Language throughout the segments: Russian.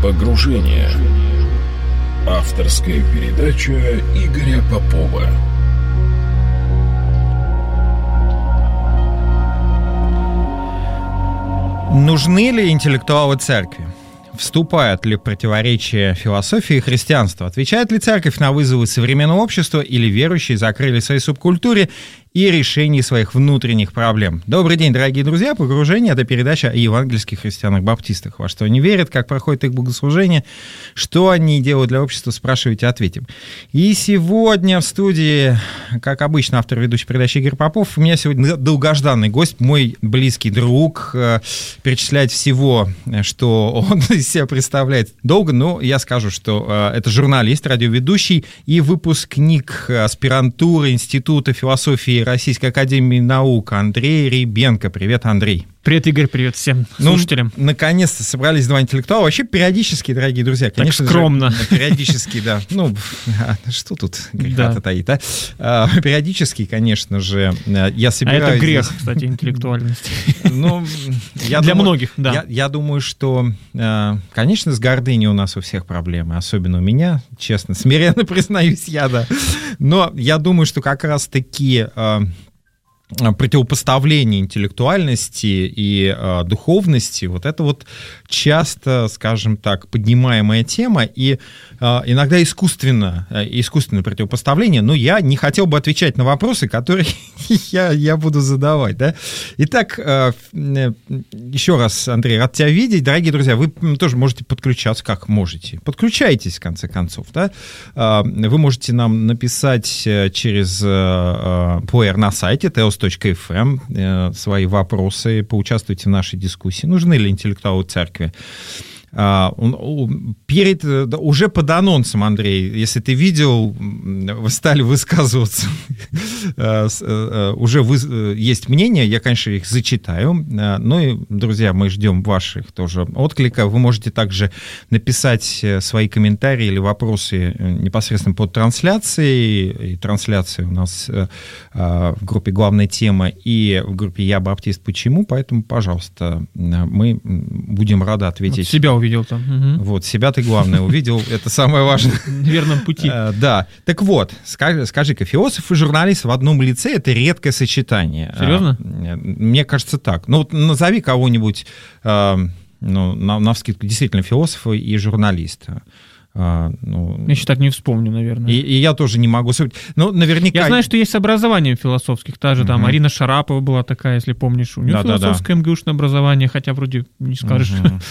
Погружение. Авторская передача Игоря Попова. Нужны ли интеллектуалы церкви? Вступают ли в противоречие философии и христианства? Отвечает ли церковь на вызовы современного общества, или верующие закрыли в своей субкультуре и решении своих внутренних проблем? Добрый день, дорогие друзья. «Погружение» — это передача о евангельских христианах-баптистах. Во что они верят, как проходит их богослужение, что они делают для общества, спрашивайте, ответим. И сегодня в студии, как обычно, автор ведущей передачи Игорь Попов. У меня сегодня долгожданный гость, мой близкий друг. Перечислять всего, что он из себя представляет, долго, но я скажу, что это журналист, радиоведущий и выпускник аспирантуры Института философии Российской академии наук Андрей Ребенко. Привет, Андрей. Привет, Игорь, привет всем слушателям. Наконец-то собрались два интеллектуала. Вообще периодически, дорогие друзья, конечно, так скромно. Периодически, да. Что тут греха-то таит, а? Периодически, конечно же, я собираюсь... А это грех, кстати, интеллектуальности. Для многих, да. Я думаю, что, конечно, с гордыней у нас у всех проблемы, особенно у меня, честно, смиренно признаюсь я, да. Но я думаю, что как раз-таки... противопоставление интеллектуальности и духовности, вот это вот часто, скажем так, поднимаемая тема, и иногда искусственное противопоставление, но я не хотел бы отвечать на вопросы, которые я буду задавать, да. Итак, еще раз, Андрей, рад тебя видеть. Дорогие друзья, вы тоже можете подключаться, как можете. Подключайтесь, в конце концов, да. Вы можете нам написать через плеер на сайте teos.fm свои вопросы, поучаствуйте в нашей дискуссии. Нужны ли интеллектуалы церкви? Уже под анонсом, Андрей, если ты видел, вы стали высказываться, уже есть мнения, я, конечно, их зачитаю, но и, друзья, мы ждем ваших тоже отклика. Вы можете также написать свои комментарии или вопросы непосредственно под трансляцией, и трансляция у нас в группе «Главная тема» и в группе «Я Баптист. Почему?», поэтому, пожалуйста, мы будем рады ответить. Себя увидел там. Угу. Вот, себя ты, главное, увидел, это самое важное. В верном пути. Да. Так вот, скажи-ка, философ и журналист в одном лице — это редкое сочетание. Серьезно? Мне кажется, так. Ну, вот назови кого-нибудь, навскидку, действительно, философа и журналиста. Я еще так не вспомню, наверное. И я тоже не могу... Ну, наверняка... Я знаю, что есть образование философских. Та же там Арина Шарапова была такая, если помнишь. У нее философское МГУшное образование, хотя вроде не скажешь.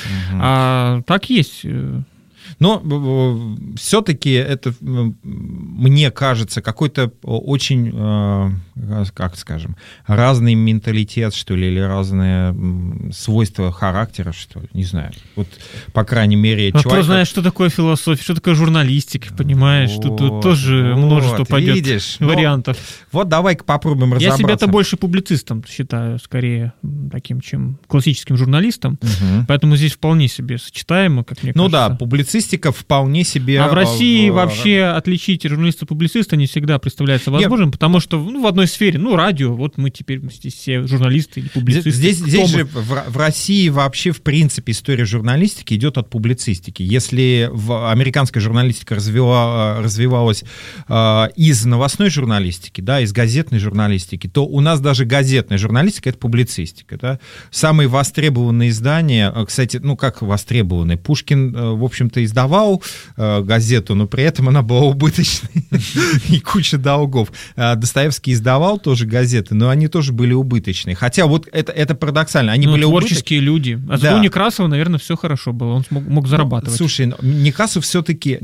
А так есть... Но все-таки это, мне кажется, какой-то очень, как скажем, разный менталитет, что ли, или разные свойства характера, что ли, не знаю. Вот, по крайней мере, человек... Кто знает, что такое философия, что такое журналистика, понимаешь? Тут тоже множество пойдет вариантов. Вот давай-ка попробуем разобраться. Я себя-то больше публицистом считаю, скорее таким, чем классическим журналистом. Поэтому здесь вполне себе сочетаемо, как мне кажется. Ну да, публицистика вполне себе... А в России вообще отличить журналиста-публициста не всегда представляется возможным, потому что в одной сфере, радио, вот мы теперь здесь все журналисты или публицисты. Здесь же в России вообще, в принципе, история журналистики идет от публицистики. Если американская журналистика развивалась из новостной журналистики, да, из газетной журналистики, то у нас даже газетная журналистика — это публицистика. Да? Самые востребованные издания, кстати, как востребованные, Пушкин, в общем-то, издавал газету, но при этом она была убыточной и куча долгов. Достоевский издавал тоже газеты, но они тоже были убыточные. Хотя вот это парадоксально. Они были творческие люди. А зато у Некрасова, наверное, все хорошо было. Он мог зарабатывать. Слушай, Некрасов все-таки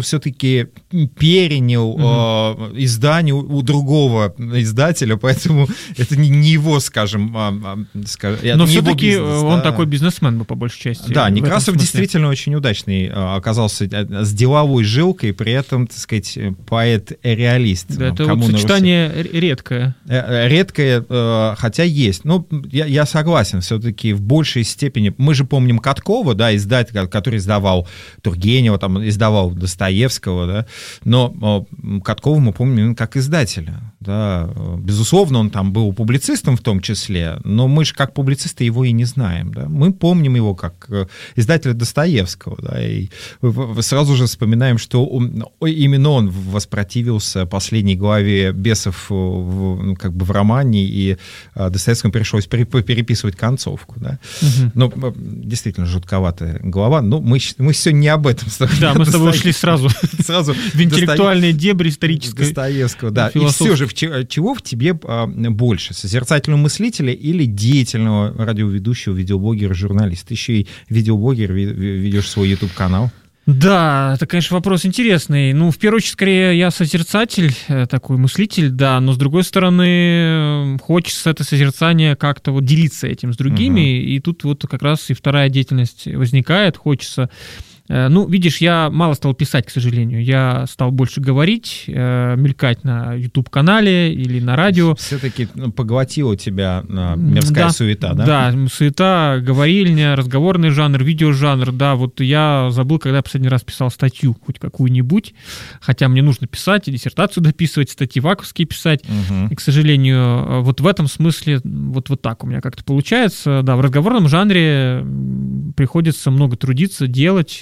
перенял издание у другого издателя, поэтому это не его, скажем... Но все-таки он такой бизнесмен, по большей части. Да, Некрасов действительно очень удачный оказался с деловой жилкой, при этом, так сказать, поэт-реалист. Да, это вот сочетание редкое. Редкое, хотя есть. Ну, я согласен, все-таки в большей степени. Мы же помним Каткова, да, издатель, который издавал Тургенева, там, издавал Достоевского, да, но Каткова мы помним как издателя. Да. Безусловно, он там был публицистом в том числе, но мы же как публицисты его и не знаем. Да. Мы помним его как издателя Достоевского, да, и сразу же вспоминаем, что именно он воспротивился последней главе «Бесов» как бы в романе, и Достоевскому пришлось переписывать концовку. Да. Ну, действительно, жутковатая глава, но мы сегодня не об этом. Да, мы с тобой ушли сразу в интеллектуальные дебри исторической Достоевского, да. И все же, чего в тебе больше? Созерцательного мыслителя или деятельного радиоведущего, видеоблогера, журналиста? Еще и видеоблогер, ведешь свой YouTube-канал. Да, это, конечно, вопрос интересный. Ну, в первую очередь, скорее, я созерцатель, такой мыслитель, да, но, с другой стороны, хочется это созерцание как-то вот делиться этим с другими, и тут вот как раз и вторая деятельность возникает, хочется... Ну, видишь, я мало стал писать, к сожалению. Я стал больше говорить, мелькать на YouTube-канале или на радио. Все-таки поглотила тебя мирская суета, да? Да, суета, говорильня, разговорный жанр, видеожанр. Да, вот я забыл, когда я последний раз писал статью, хоть какую-нибудь. Хотя мне нужно писать, и диссертацию дописывать, статьи ваковские писать. И, к сожалению, вот в этом смысле вот так у меня как-то получается. Да, в разговорном жанре приходится много трудиться, делать.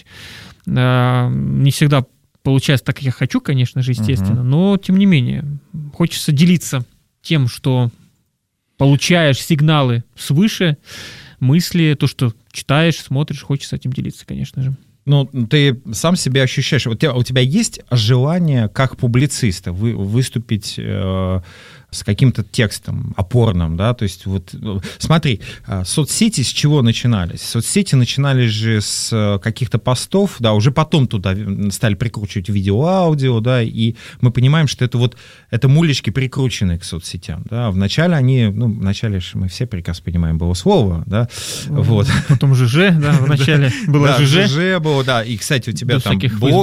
Не всегда получается так, как я хочу, конечно же, естественно, но, тем не менее, хочется делиться тем, что получаешь сигналы свыше, мысли, то, что читаешь, смотришь, хочется этим делиться, конечно же. Ну, ты сам себя ощущаешь, у тебя есть желание как публициста выступить с каким-то текстом опорным, да, то есть вот смотри, соцсети с чего начинались? Соцсети начинались же с каких-то постов, да, уже потом туда стали прикручивать видео, аудио, да, и мы понимаем, что это мулечки прикрученные к соцсетям, да, вначале вначале мы все прекрасно понимаем, было слово, да, вот. Потом ЖЖ, да, вначале было ЖЖ. ЖЖ было, да, и, кстати, у тебя там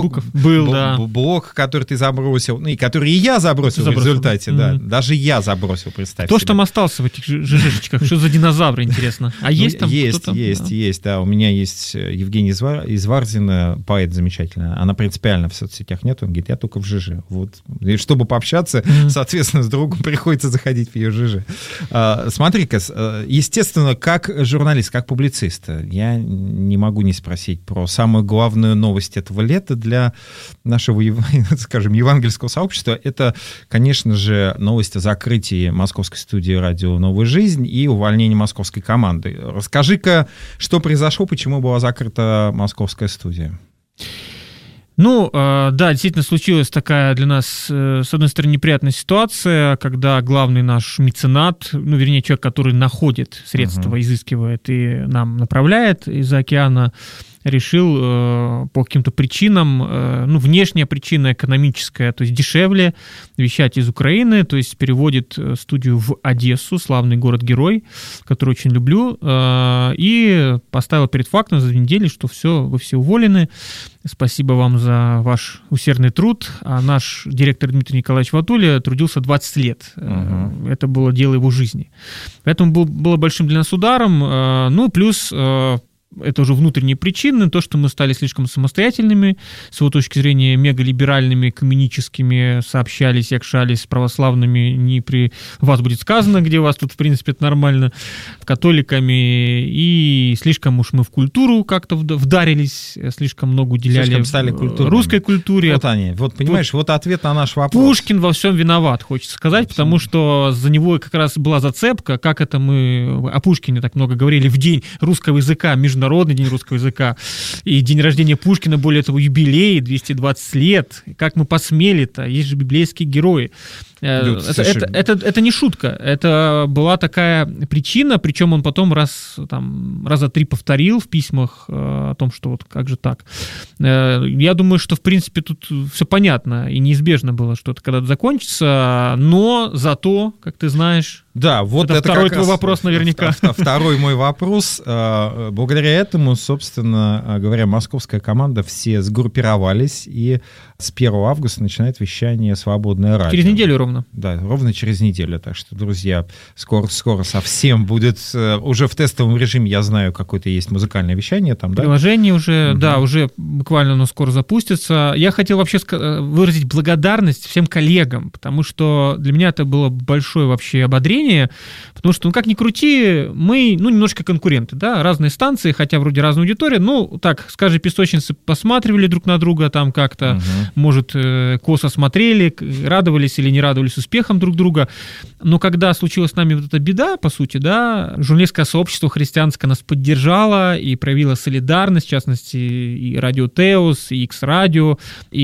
блог, который ты забросил, ну, и который и я забросил в результате, да, даже я забросил, представь Кто ж там остался в этих ЖЖшечках? Что за динозавры, интересно? А есть там кто-то? Есть, да. У меня есть Евгения Изварзина, поэт замечательная. Она принципиально в соцсетях нет, он говорит, я только в ЖЖ. Вот. И чтобы пообщаться, соответственно, с другом приходится заходить в ее ЖЖ. Смотри-ка, естественно, как журналист, как публицист, я не могу не спросить про самую главную новость этого лета для нашего, скажем, евангельского сообщества. Это, конечно же, новость о закрытии московской студии радио «Новая жизнь» и увольнении московской команды. Расскажи-ка, что произошло, почему была закрыта московская студия? Ну, да, действительно случилась такая для нас, с одной стороны, неприятная ситуация, когда главный наш меценат, ну, вернее, человек, который находит средства, изыскивает и нам направляет из-за океана, решил по каким-то причинам, ну, внешняя причина экономическая, то есть дешевле вещать из Украины, то есть переводит студию в Одессу, славный город-герой, который очень люблю, и поставил перед фактом за 2 недели, что все, вы все уволены, спасибо вам за ваш усердный труд, а наш директор Дмитрий Николаевич Ватуля трудился 20 лет, это было дело его жизни. Поэтому было большим для нас ударом, ну, плюс... Это уже внутренние причины, то, что мы стали слишком самостоятельными, с его точки зрения мегалиберальными, экуменическими, сообщались, якшались с православными, не при вас будет сказано, где у вас тут, в принципе, это нормально, католиками, и слишком уж мы в культуру как-то вдарились, слишком много уделяли русской культуре. Вот они, вот понимаешь, вот ответ на наш вопрос. Пушкин во всем виноват, хочется сказать, потому что за него как раз была зацепка, как это мы о Пушкине так много говорили в день русского языка, Международный день русского языка, и день рождения Пушкина, более того, юбилей, 220 лет. Как мы посмели-то? Есть же библейские герои. Это не шутка. Это была такая причина, причем он потом раза 3 повторил в письмах о том, что вот как же так. Я думаю, что, в принципе, тут все понятно, и неизбежно было, что это когда-то закончится, но зато, как ты знаешь, Да, вот это второй как твой раз вопрос наверняка. Второй мой вопрос. Благодаря этому, собственно говоря, московская команда все сгруппировались, и с 1 августа начинает вещание «Свободное радио». Через неделю ровно. Да, ровно через неделю. Так что, друзья, скоро совсем будет уже в тестовом режиме, я знаю, какое-то есть музыкальное вещание там, да? Приложение уже, да, уже буквально оно скоро запустится. Я хотел вообще выразить благодарность всем коллегам, потому что для меня это было большое вообще ободрение, потому что, как ни крути, мы, немножко конкуренты, да, разные станции, хотя вроде разная аудитория, так, скажем, песочницы посматривали друг на друга там как-то, может, косо смотрели, радовались или не радовались успехам друг друга, но когда случилась с нами вот эта беда, по сути, да, журналистское сообщество христианское нас поддержало и проявило солидарность, в частности, и Радио Теос, и X-Радио,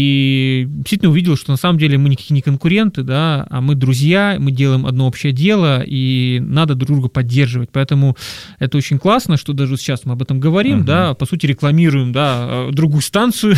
и действительно увидел, что на самом деле мы никакие не конкуренты, да, а мы друзья, мы делаем одно общее дело, и надо друг друга поддерживать. Поэтому это очень классно, что даже сейчас мы об этом говорим, да, по сути рекламируем, да, другую станцию.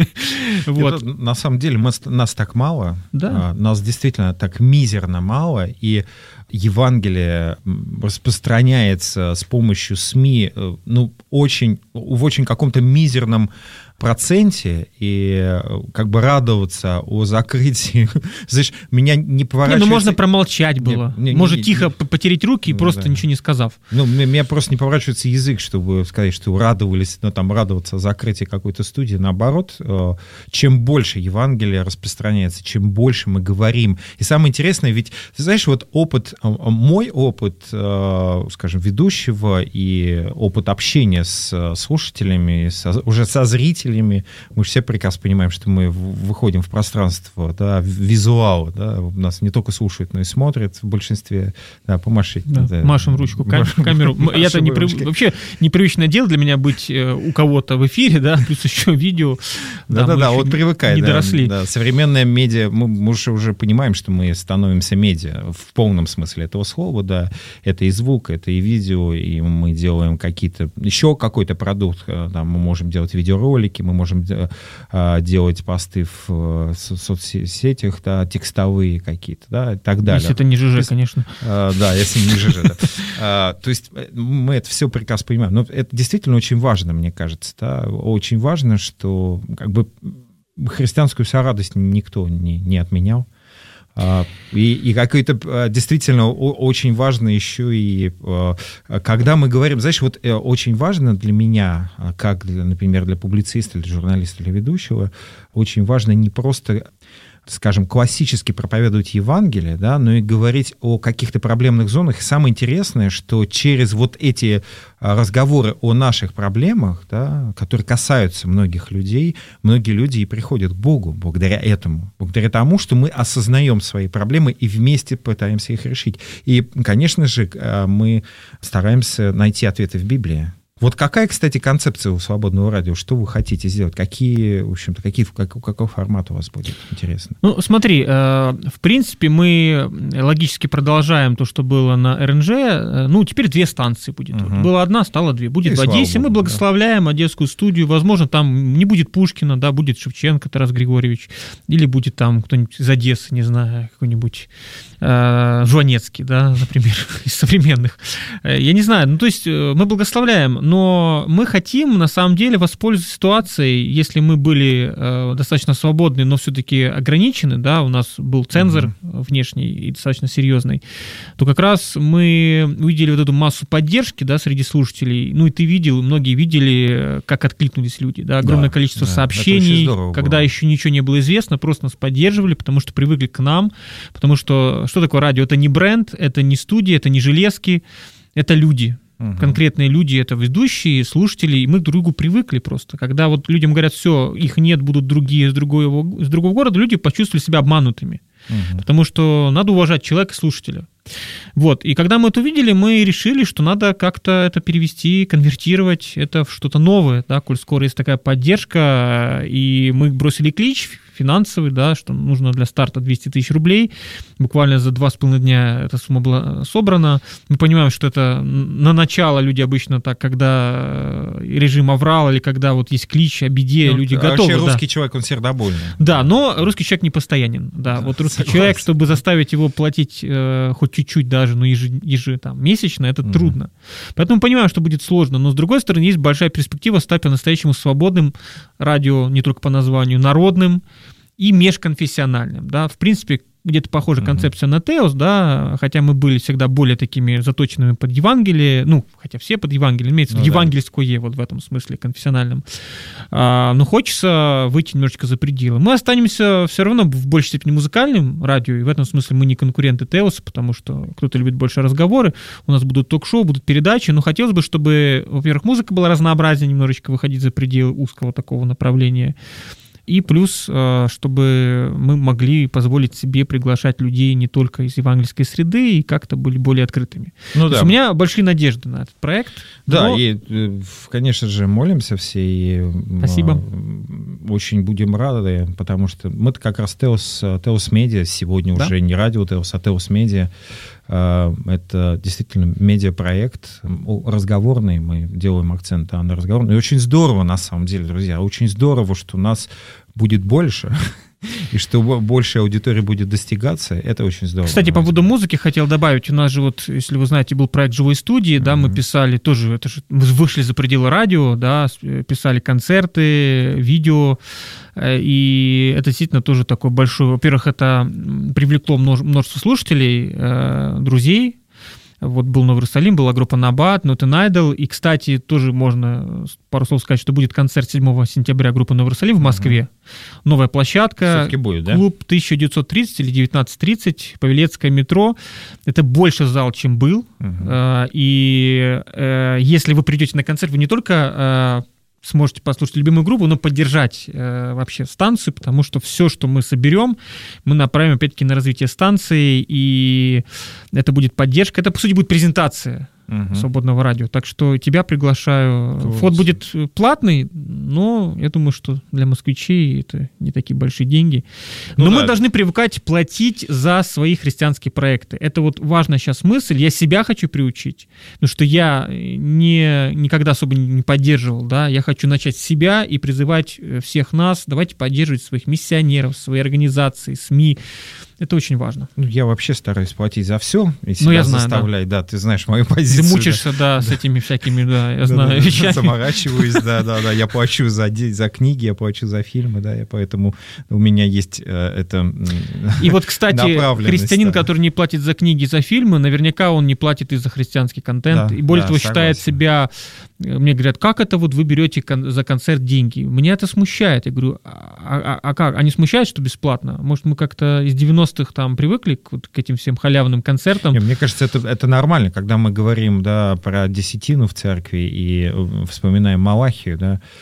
Вот. На самом деле нас так мало, да. Нас действительно так мизерно мало, и Евангелие распространяется с помощью СМИ, в очень каком-то мизерном проценте, и как бы радоваться о закрытии. Знаешь, меня не поворачивается... можно промолчать было. Может, тихо потереть руки и просто ничего не сказав. Меня просто не поворачивается язык, чтобы сказать, что радовались, радоваться о закрытии какой-то студии. Наоборот, чем больше Евангелие распространяется, чем больше мы говорим. И самое интересное, ведь, ты знаешь, вот мой опыт, скажем, ведущего и опыт общения с слушателями, уже со зрителями, мы же все прекрасно понимаем, что мы выходим в пространство, да, визуала, да, нас не только слушают, но и смотрят в большинстве, да, помашите. Да, машем ручку, камеру. Это вообще непривычное дело для меня быть у кого-то в эфире, да, плюс еще видео. Да, вот привыкай. Не доросли. Да, современная медиа, мы уже понимаем, что мы становимся медиа в полном смысле этого слова, да, это и звук, это и видео, и мы делаем еще какой-то продукт, да, мы можем делать видеоролики, мы можем делать посты в соцсетях, да, текстовые какие-то, да, и так далее. Если это не ЖЖ, конечно. Да, если не ЖЖ, да. То есть мы это все прекрасно понимаем. Но это действительно очень важно, мне кажется, да, очень важно, что как бы христианскую сорадость никто не отменял. И какой-то действительно очень важно еще и когда мы говорим, знаешь, вот очень важно для меня, как, например, для публициста, для журналиста, для ведущего, очень важно не просто, скажем, классически проповедовать Евангелие, да, но и говорить о каких-то проблемных зонах. И самое интересное, что через вот эти разговоры о наших проблемах, да, которые касаются многих людей, многие люди и приходят к Богу благодаря этому, благодаря тому, что мы осознаем свои проблемы и вместе пытаемся их решить. И, конечно же, мы стараемся найти ответы в Библии. Вот какая, кстати, концепция у «Свободного радио»? Что вы хотите сделать? Какой формат у вас будет? Интересно. Смотри, в принципе, мы логически продолжаем то, что было на РНЖ. Теперь 2 станции будет. Была 1, стало 2. Будет в Одессе. Мы благословляем Одесскую студию. Возможно, там не будет Пушкина, да, будет Шевченко Тарас Григорьевич. Или будет там кто-нибудь из Одессы, не знаю, какой-нибудь Жванецкий, да, например, из современных. Я не знаю. То есть мы благословляем, но мы хотим, на самом деле, воспользоваться ситуацией, если мы были достаточно свободны, но все-таки ограничены, да, у нас был цензор внешний и достаточно серьезный, то как раз мы увидели вот эту массу поддержки, да, среди слушателей. И ты видел, многие видели, как откликнулись люди, да, огромное количество сообщений, когда еще ничего не было известно, просто нас поддерживали, потому что привыкли к нам, потому что такое радио? Это не бренд, это не студия, это не железки, это люди. Конкретные люди, это ведущие, слушатели, и мы к другу привыкли просто. Когда вот людям говорят, все, их нет, будут другие из другого города, люди почувствовали себя обманутыми. Потому что надо уважать человека, слушателя. Вот. И когда мы это увидели, мы решили, что надо как-то это перевести, конвертировать это в что-то новое, да, коль скоро есть такая поддержка, и мы бросили клич финансовый, да, что нужно для старта 200 тысяч рублей. Буквально за 2,5 дня эта сумма была собрана. Мы понимаем, что это на начало люди обычно так, когда режим аврал или когда вот есть клич о беде, люди готовы. Вообще русский человек, он сердобольный. Да, но русский человек не постоянен. Да, вот русский человек, чтобы заставить его платить хоть чуть-чуть даже, но месячно, это трудно. Поэтому понимаем, что будет сложно. Но с другой стороны, есть большая перспектива стать по-настоящему свободным радио, не только по названию, народным и межконфессиональным. Да. В принципе, где-то похожа концепция на Теос, да, хотя мы были всегда более такими заточенными под Евангелие, хотя все под Евангелие, имеется евангельское, вот в этом смысле, конфессиональном. Но хочется выйти немножечко за пределы. Мы останемся все равно в большей степени музыкальным радио, и в этом смысле мы не конкуренты Теоса, потому что кто-то любит больше разговоры, у нас будут ток-шоу, будут передачи, но хотелось бы, чтобы, во-первых, музыка была разнообразнее, немножечко выходить за пределы узкого такого направления, и плюс, чтобы мы могли позволить себе приглашать людей не только из евангельской среды и как-то были более открытыми. То есть у меня большие надежды на этот проект. Да, и, конечно же, молимся все. И спасибо. Очень будем рады, потому что мы-то как раз Теос Медиа сегодня уже не радио Теос, а Теос Медиа. Это действительно медиапроект разговорный, мы делаем акцент на разговорный. И очень здорово, на самом деле, друзья, очень здорово, что нас будет больше, и что большая аудитория будет достигаться, это очень здорово. Кстати, по поводу музыки хотел добавить, у нас же вот, если вы знаете, был проект «Живой студии», да, мы писали тоже, мы вышли за пределы радио, да, писали концерты, видео, и это действительно тоже такой большой, во-первых, это привлекло множество слушателей, друзей. Вот был Новый Иерусалим, была группа Набат, Not an Idol. И, кстати, тоже можно пару слов сказать, что будет концерт 7 сентября группы Новый Иерусалим в Москве. Новая площадка. Все-таки будет, да? Клуб 1930 или 19:30, Павелецкое метро. Это больше зал, чем был. И если вы придете на концерт, вы не только сможете послушать любимую группу, но поддержать вообще станцию, потому что все, что мы соберем, мы направим опять-таки на развитие станции, и это будет поддержка. Это, по сути, будет презентация свободного радио. Так что тебя приглашаю. Вход будет платный, но я думаю, что для москвичей это не такие большие деньги. Но мы должны привыкать платить за свои христианские проекты. Это вот важная сейчас мысль. Я себя хочу приучить, потому что я никогда особо не поддерживал. Да? Я хочу начать с себя и призывать всех нас. Давайте поддерживать своих миссионеров, свои организации, СМИ. Это очень важно. Я вообще стараюсь платить за все, и себя заставлять. Да, ты знаешь мою позицию. Ты мучаешься, с этими всякими, я знаю, вещами. Заморачиваюсь, я плачу за книги, я плачу за фильмы, и поэтому у меня есть это. И вот, кстати, христианин, который не платит за книги, за фильмы, наверняка он не платит и за христианский контент, и более того, считает себя. Мне говорят, как это вот вы берете за концерт деньги? Меня это смущает. Я говорю, а как? А не смущает, что бесплатно? Может, мы как-то из 90-х там привыкли к этим всем халявным концертам? Мне кажется, это нормально, когда мы говорим про десятину в церкви и вспоминаем Малахию,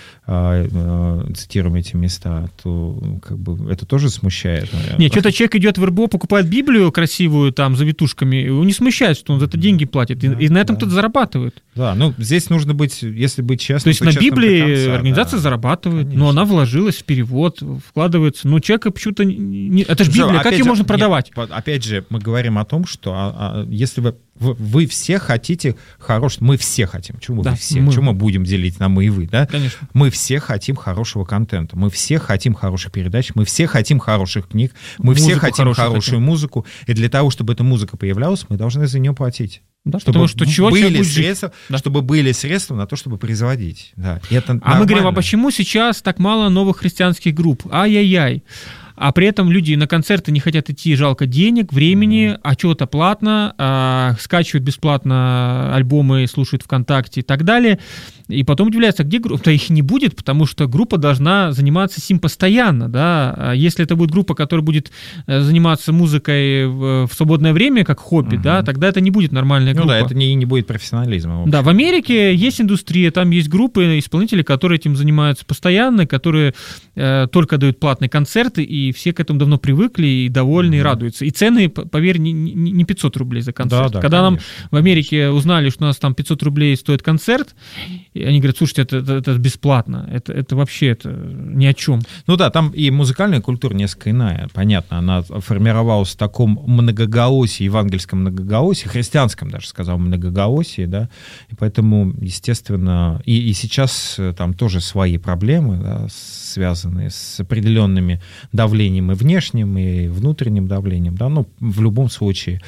цитируем эти места, то это тоже смущает. Нет, что-то человек идет в РБО, покупает Библию красивую там завитушками, его не смущает, что он за это деньги платит, и на этом кто-то зарабатывает. Да, здесь нужно быть, если быть честным. То есть на Библии организация зарабатывает, конечно. Но она вложилась в перевод, вкладывается, но человека почему-то не... Это же Библия, как ее можно продавать? Опять же, мы говорим о том, что если вы все хотите мы все хотим. Чего вы все? Чего мы будем делить на мы и вы? Да? Конечно. Мы все хотим хорошего контента, мы все хотим хороших передач, мы все хотим хороших книг, мы все хотим хорошую музыку. И для того, чтобы эта музыка появлялась, мы должны за нее платить. Да, потому что были средства, чтобы были средства на то, чтобы производить. Да. Мы говорим, а почему сейчас так мало новых христианских групп? Ай-яй-яй. А при этом люди на концерты не хотят идти, жалко денег, времени, а чего-то платно, скачивают бесплатно альбомы, слушают ВКонтакте и так далее. И потом удивляются, где группа? Да их не будет, потому что группа должна заниматься сим постоянно. Да? Если это будет группа, которая будет заниматься музыкой в свободное время, как хобби, тогда это не будет нормальная группа. Это не будет профессионализма. Да, в Америке есть индустрия, там есть группы, исполнители, которые этим занимаются постоянно, которые только дают платные концерты, и и все к этому давно привыкли, и довольны, и радуются. И цены, поверь, не 500 рублей за концерт. Да, когда конечно, нам в Америке узнали, что у нас там 500 рублей стоит концерт, и они говорят, слушайте, это бесплатно, это вообще это ни о чем. Ну да, там и музыкальная культура несколько иная, понятно, она формировалась в таком многоголосии, евангельском многоголосии, христианском даже, сказал, многоголосии, да, и поэтому, естественно, и сейчас там тоже свои проблемы, да, связанные с определенными давлением и внешним, и внутренним давлением, да, ну, в любом случае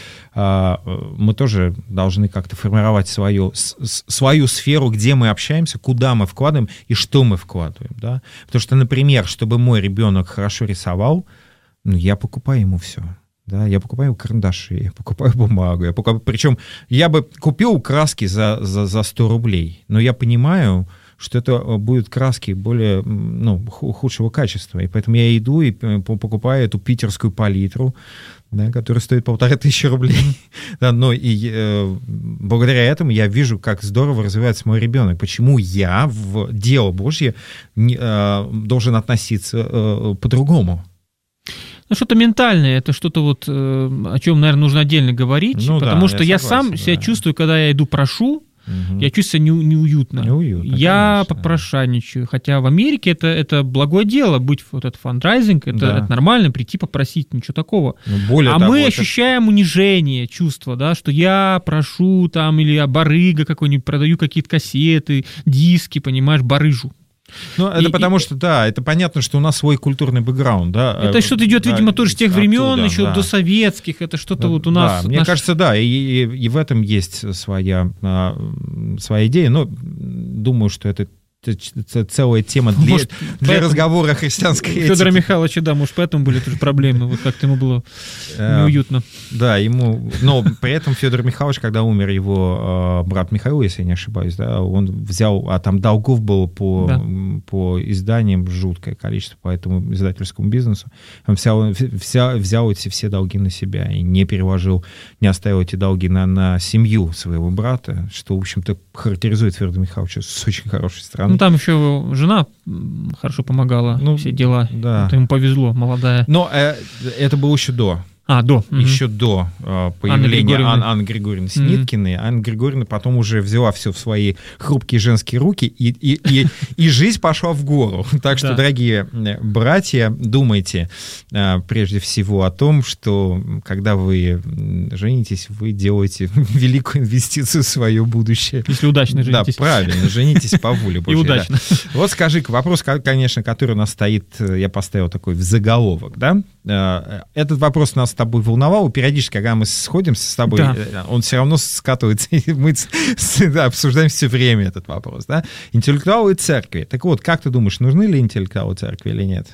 мы тоже должны как-то формировать свою сферу, где мы общаемся, куда мы вкладываем и что мы вкладываем, да, потому что, например, чтобы мой ребенок хорошо рисовал, ну, я покупаю ему все. Да, я покупаю карандаши, я покупаю бумагу, причем я бы купил краски за 100 рублей, но я понимаю, что это будут краски более, ну, худшего качества, и поэтому я иду и покупаю эту питерскую палитру, да, которая стоит 1500 рублей. Да, но и благодаря этому я вижу, как здорово развивается мой ребенок. Почему я в дело Божье должен относиться по-другому? Ну, что-то ментальное, это что-то вот, о чем, наверное, нужно отдельно говорить, ну, потому что я согласен, сам себя чувствую, когда я иду прошу, я чувствую себя неуютно. Я конечно, попрошайничаю. Хотя в Америке это благое дело, быть вот этот фандрайзинг, это нормально, прийти попросить, ничего такого. А того, мы ощущаем унижение, чувство, да, что я прошу там, или я барыга какой-нибудь, продаю какие-то кассеты, диски, понимаешь, барыжу. Ну, это потому что, да, это понятно, что у нас свой культурный бэкграунд, да. Это что-то идет, видимо, тоже с тех времен, еще до советских, это что-то вот у нас... Да, мне кажется, да, и в этом есть своя идея, но думаю, что это целая тема для разговора о христианской этике. Федора Михайловича, да, может, поэтому были тоже проблемы, вот как-то ему было неуютно. Да, но при этом Федор Михайлович, когда умер его брат Михаил, если я не ошибаюсь, да, он взял, а там долгов было по изданиям жуткое количество, по этому издательскому бизнесу, он взял эти все долги на себя и не переложил, не оставил эти долги на семью своего брата, что, в общем-то, характеризует Федора Михайловича с очень хорошей стороны. Ну, там еще жена хорошо помогала, все дела. Да. Ему повезло, молодая. Но это было еще до. Еще до появления Анны Григорьевны Сниткиной. Анна Григорьевна потом уже взяла все в свои хрупкие женские руки, и жизнь пошла в гору. Так что, дорогие братья, думайте прежде всего о том, что когда вы женитесь, вы делаете великую инвестицию в свое будущее. Если удачно женитесь. Да, правильно, женитесь по воле Божьей. И удачно. Да. Вот скажи-ка, вопрос, конечно, который у нас стоит, я поставил такой в заголовок, да? Этот вопрос нас с тобой волновал, и периодически, когда мы сходимся с тобой, он все равно скатывается, и мы обсуждаем все время этот вопрос, да? Интеллектуалы церкви. Так вот, как ты думаешь, нужны ли интеллектуалы церкви или нет?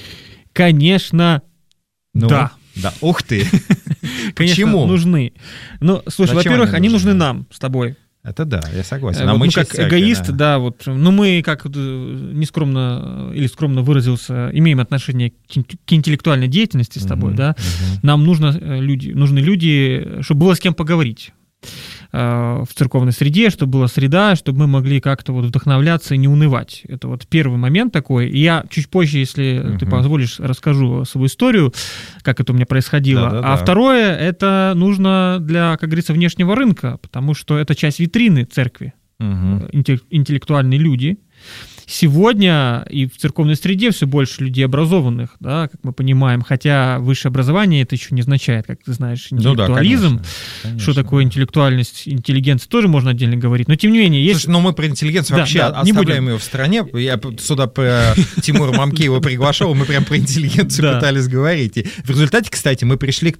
Конечно, да. Да, ух ты! Конечно, нужны. Ну, слушай, во-первых, они нужны нам с тобой. Это да, я согласен. Мы как церкви, эгоист, да, вот. Но мы, как нескромно или скромно выразился, имеем отношение к интеллектуальной деятельности с тобой, да. Нам нужны люди, чтобы было с кем поговорить в церковной среде, чтобы была среда, чтобы мы могли как-то вот вдохновляться и не унывать. Это вот первый момент такой. И я чуть позже, если ты позволишь, расскажу свою историю, как это у меня происходило. Второе, это нужно для, как говорится, внешнего рынка, потому что это часть витрины церкви. Интеллектуальные люди. Сегодня и в церковной среде все больше людей образованных, да, как мы понимаем, хотя высшее образование это еще не означает, как ты знаешь, интеллектуализм. Конечно, что такое интеллектуальность, интеллигенция тоже можно отдельно говорить, но тем не менее есть... Слушай, но мы про интеллигенцию вообще оставляем ее в стороне. Я сюда про Тимура Мамкеева приглашал, мы прям про интеллигенцию пытались говорить. И в результате, кстати, мы пришли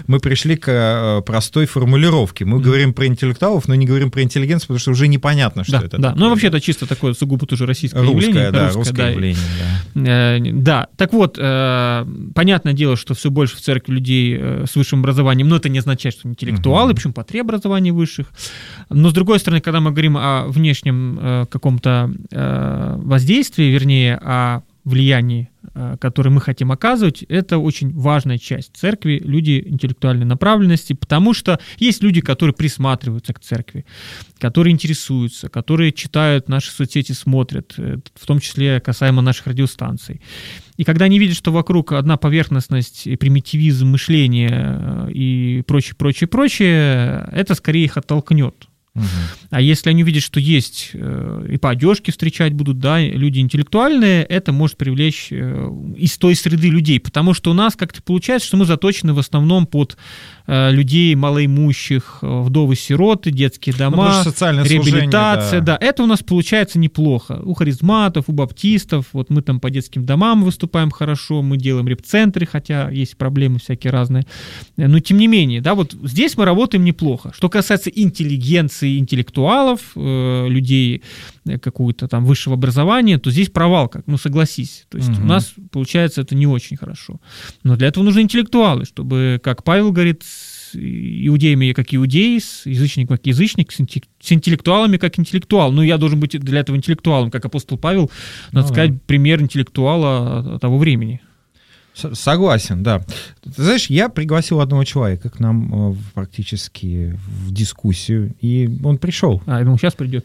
к простой формулировке. Мы говорим про интеллектуалов, но не говорим про интеллигенцию, потому что уже непонятно, что это. Да, ну вообще это чисто такое сугубо тоже российское явление. Русское явление, да. Так вот, понятное дело, что все больше в церкви людей с высшим образованием, но это не означает, что интеллектуалы, почему по 3 образования высших. Но, с другой стороны, когда мы говорим о внешнем каком-то воздействии, вернее, о влиянии которые мы хотим оказывать, это очень важная часть церкви, люди интеллектуальной направленности, потому что есть люди, которые присматриваются к церкви, которые интересуются, которые читают наши соцсети, смотрят, в том числе касаемо наших радиостанций. И когда они видят, что вокруг одна поверхностность, примитивизм мышления и прочее, это скорее их оттолкнет. А если они увидят, что есть и по одежке встречать будут, да, люди интеллектуальные, это может привлечь из той среды людей, потому что у нас как-то получается, что мы заточены в основном под людей малоимущих, вдовы, сироты, детские дома, реабилитация. Да, это у нас получается неплохо. У харизматов, у баптистов, вот мы там по детским домам выступаем хорошо, мы делаем реп-центры, хотя есть проблемы всякие разные. Но тем не менее, да, вот здесь мы работаем неплохо. Что касается интеллигенции, интеллектуалов, людей какого-то там высшего образования, то здесь провал, ну согласись. То есть у нас получается это не очень хорошо. Но для этого нужны интеллектуалы, чтобы, как Павел говорит, с иудеями как иудей, с язычником как язычник, с интеллектуалами как интеллектуал. Ну, я должен быть для этого интеллектуалом, как апостол Павел, надо сказать, пример интеллектуала того времени. Согласен, да. Ты знаешь, я пригласил одного человека к нам практически в дискуссию, и он пришел. Я думал, сейчас придет.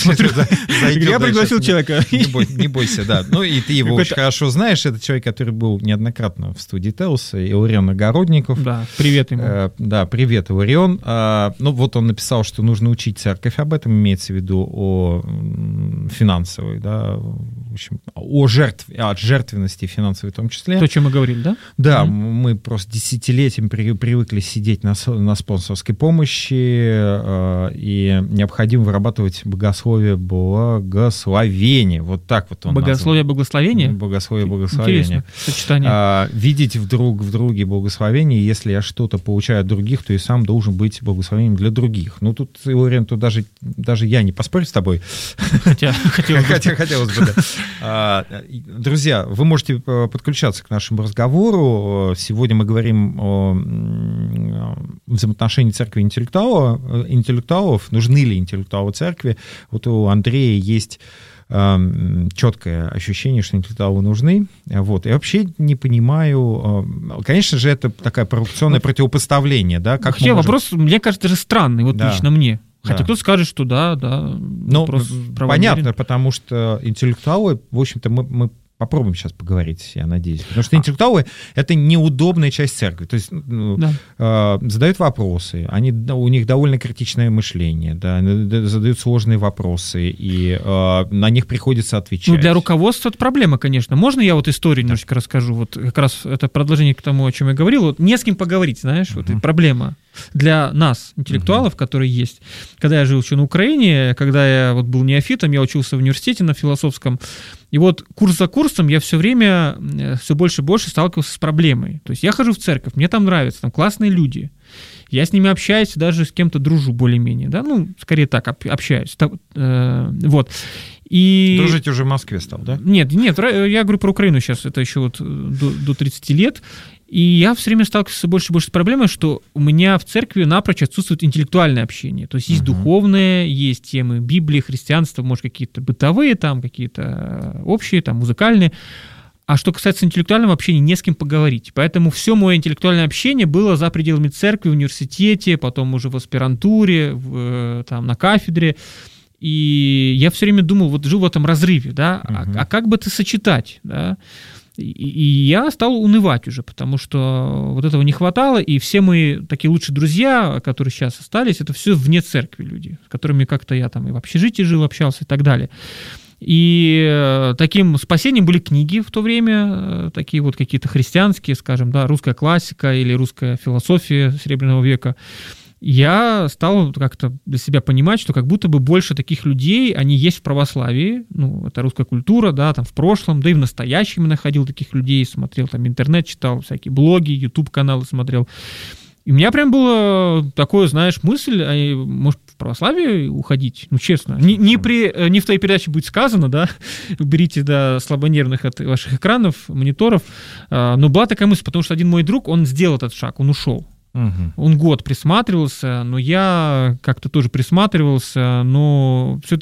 Я пригласил человека. Не бойся, да. Ну, и ты его очень хорошо знаешь. Это человек, который был неоднократно в студии Телс, Иларион Огородников. Да, привет ему. Да, привет, Иларион. Ну, вот он написал, что нужно учить церковь об этом, имеется в виду о финансовой, да, в общем, о жертвенности финансовой в том числе. То, о чем мы говорили, да? Да, мы просто десятилетиями привыкли сидеть на спонсорской помощи, и необходимо вырабатывать богословие благословения. Вот так вот он Богословие благословения? Богословие благословения. Интересно, сочетание. Видеть в друге благословение, если я что-то получаю от других, то и сам должен быть благословением для других. Ну, тут, Иларион, тут даже я не поспорю с тобой. Хотя хотелось бы, да. Друзья, вы можете подключаться к нашему разговору. Сегодня мы говорим о взаимоотношении церкви и интеллектуалов. Нужны ли интеллектуалы церкви? Вот у Андрея есть четкое ощущение, что интеллектуалы нужны. Вот. Я вообще не понимаю... Конечно же, это такое провокационное противопоставление. Да? Как вообще вопрос, мне кажется, даже странный, вот лично мне. Хотя кто-то скажет, что да. Ну, понятно, потому что интеллектуалы, в общем-то, мы попробуем сейчас поговорить, я надеюсь. Потому что интеллектуалы — это неудобная часть церкви. То есть задают вопросы, у них довольно критичное мышление, да, задают сложные вопросы, и на них приходится отвечать. Ну, для руководства это проблема, конечно. Можно я вот историю немножечко расскажу? Вот как раз это продолжение к тому, о чем я говорил. Вот не с кем поговорить, знаешь, вот и проблема для нас, интеллектуалов, которые есть. Когда я жил еще на Украине, когда я вот был неофитом, я учился в университете на философском, и вот курс за курсом я все время все больше и больше сталкивался с проблемой. То есть я хожу в церковь, мне там нравится, там классные люди. Я с ними общаюсь, даже с кем-то дружу более-менее, да, ну, скорее так, общаюсь. Вот. И... Дружить уже в Москве стал, да? Нет, я говорю про Украину сейчас, это еще вот до 30 лет. И я все время сталкиваюсь все больше и больше с проблемой, что у меня в церкви напрочь отсутствует интеллектуальное общение. То есть есть духовное, есть темы Библии, христианства, может, какие-то бытовые, там какие-то общие, там музыкальные. А что касается интеллектуального общения, не с кем поговорить. Поэтому все мое интеллектуальное общение было за пределами церкви, в университете, потом уже в аспирантуре, там, на кафедре. И я все время думал, вот жил в этом разрыве, да, а как бы это сочетать, да? И я стал унывать уже, потому что вот этого не хватало, и все мои такие лучшие друзья, которые сейчас остались, это все вне церкви люди, с которыми как-то я там и в общежитии жил, общался и так далее. И таким спасением были книги в то время, такие вот какие-то христианские, скажем, да, русская классика или русская философия Серебряного века. Я стал как-то для себя понимать, что как будто бы больше таких людей, они есть в православии, ну, это русская культура, да, там в прошлом, да и в настоящем я находил таких людей, смотрел там интернет, читал всякие блоги, YouTube-каналы смотрел. И у меня прям была такое, знаешь, мысль, может, в православие уходить, ну, честно. Не в твоей передаче будет сказано, да, уберите, да, слабонервных от ваших экранов, мониторов, но была такая мысль, потому что один мой друг, он сделал этот шаг, он ушел. Он год присматривался, но я как-то тоже присматривался, но все-таки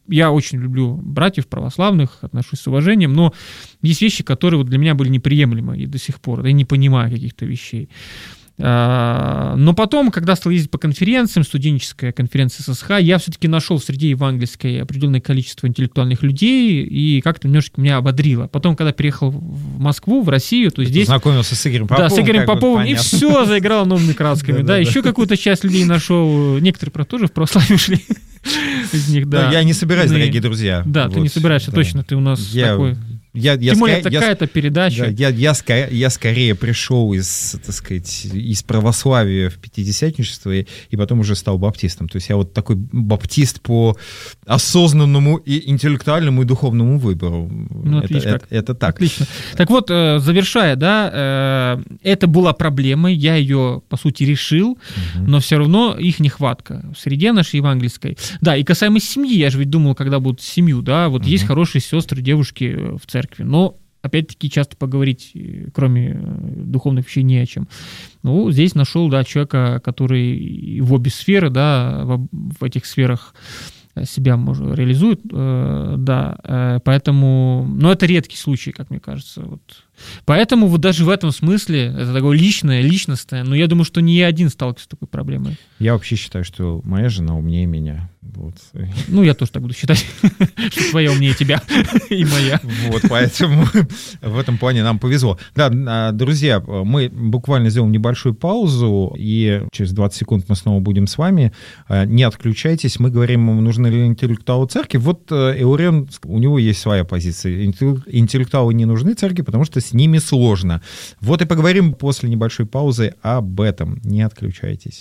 я очень люблю братьев православных, отношусь с уважением, но есть вещи, которые вот для меня были неприемлемы и до сих пор, я не понимаю каких-то вещей. Но потом, когда стал ездить по конференциям, студенческая конференция ССХ, я все-таки нашел среди евангельской определенное количество интеллектуальных людей, и как-то немножечко меня ободрило. Потом, когда переехал в Москву, в Россию, то здесь... Познакомился с Игорем Поповым. Да, с Игорем Поповым, и все заиграло новыми красками. Да, еще какую-то часть людей нашел, некоторые, правда, тоже в православие ушли. Из них, да. Я не собираюсь, дорогие друзья. Да, ты не собираешься, точно, ты у нас такой... Тем более такая-то передача. Я скорее пришел из православия в пятидесятничество и потом уже стал баптистом. То есть я вот такой баптист по осознанному и интеллектуальному и духовному выбору. Ну, это так. Отлично. Так вот, завершая, да, это была проблема, я ее, по сути, решил, но все равно их нехватка в среде нашей евангельской. Да, и касаемо семьи, я же ведь думал, когда будут семью, да, вот есть хорошие сестры, девушки в церкви, но, опять-таки, часто поговорить, кроме духовных вещей, не о чем. Ну, здесь нашел, да, человека, который в обе сферы, да, в этих сферах себя реализует, да, поэтому, но это редкий случай, как мне кажется, вот. Поэтому вот даже в этом смысле, это такое личностное, но я думаю, что не я один сталкиваюсь с такой проблемой. Я вообще считаю, что моя жена умнее меня. Вот. Ну, я тоже так буду считать, что твоя умнее тебя и моя. Вот, поэтому в этом плане нам повезло. Да, друзья, мы буквально сделаем небольшую паузу, и через 20 секунд мы снова будем с вами. Не отключайтесь, мы говорим, нужны ли интеллектуалы церкви. Вот Иларион, у него есть своя позиция. Интеллектуалы не нужны церкви, потому что с ними сложно. Вот и поговорим после небольшой паузы об этом. Не отключайтесь.